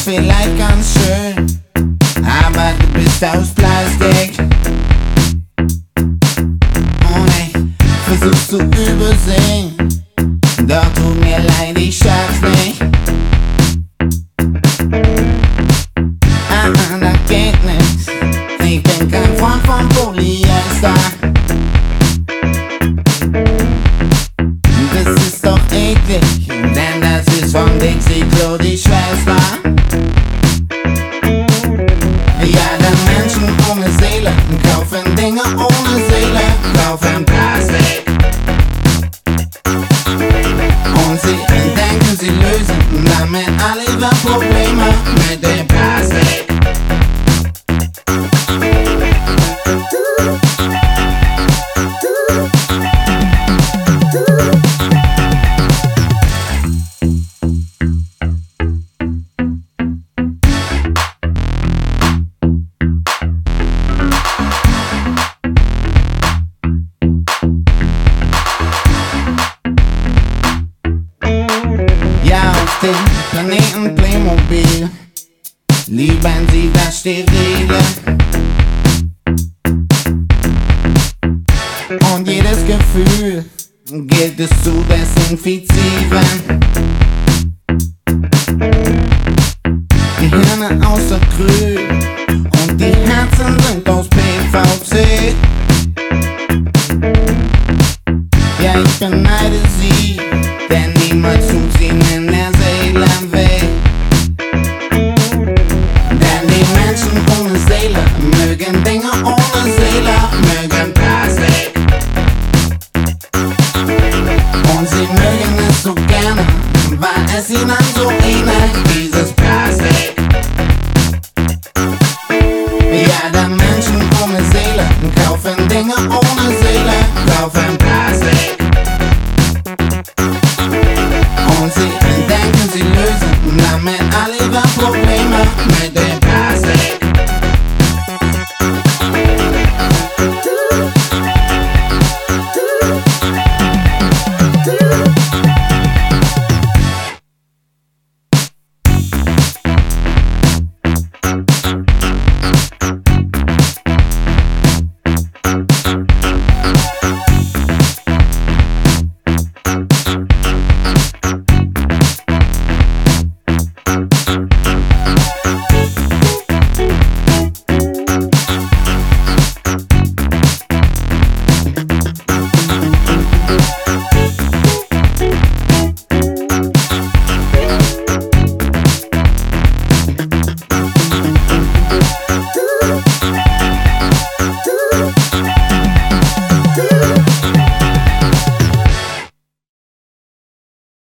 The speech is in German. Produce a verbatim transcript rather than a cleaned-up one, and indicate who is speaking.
Speaker 1: vielleicht ganz schön, aber du bist aus Plastik. Und ich versuch's zu übersehen, doch tut mir leid, ich schaff's nicht. Ah, ah, da geht nichts. Ich bin kein Freund von Polyester. Das ist doch eklig, denn das ist von Dixie-Klo die Schwester. Ja, denn Menschen ohne Seele kaufen Dinge ohne Seele, kaufen Plastik. Und sie denken, sie lösen damit alle ihre Probleme mit dem Plastik. Auf dem Planeten Playmobil lieben sie das Sterile. Und jedes Gefühl gilt es zu desinfizieren. Die Hirne aus Acryl und die Herzen sind aus P V C. Ja, ich beneide sie, denn niemals tut ihnen in der Seele weh. Denn die Menschen ohne Seele mögen Dinge ohne Seele, mögen Plastik. Und sie mögen es so gerne, weil es ihnen so ähnelt, dieses Plastik. Ja, denn Menschen ohne Seele kaufen Dinge ohne